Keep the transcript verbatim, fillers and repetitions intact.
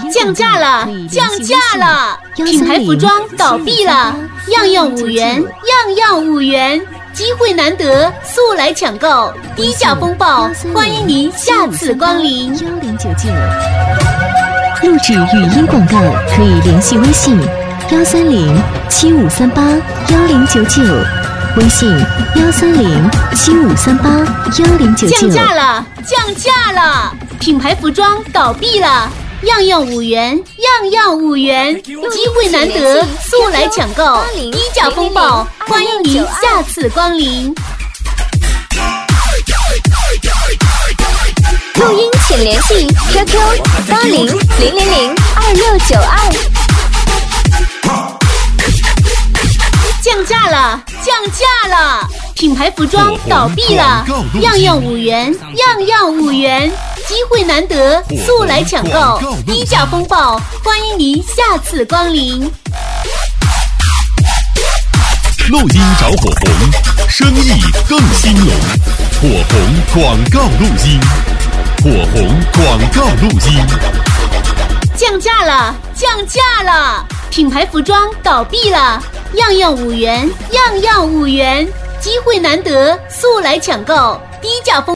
降价了，降价了！品牌服装倒闭了，样样五元，样样五元，机会难得，速来抢购，低价风暴，欢迎您下次光临。 幺零九九。录制语音广告可以联系微信幺三零七五三八幺零九九，微信幺三零七五三八幺零九九。 降价了，降价了！品牌服装倒闭了，样样五元，样样五元，机会难得，速来抢购，低价风暴，欢迎您下次光临。 录音请联系 Q Q 八零零零零二六九二。 降价了，降价了！品牌服装倒闭了，样样五元，样样五元，机会难得，速来抢购，低价风暴，欢迎您下次光临。 录音找火红，生意更兴隆。火红广告录音，火红广告录音。 降价了，降价了！品牌服装倒闭了，样样五元，样样五元，机会难得，速来抢购，低价风。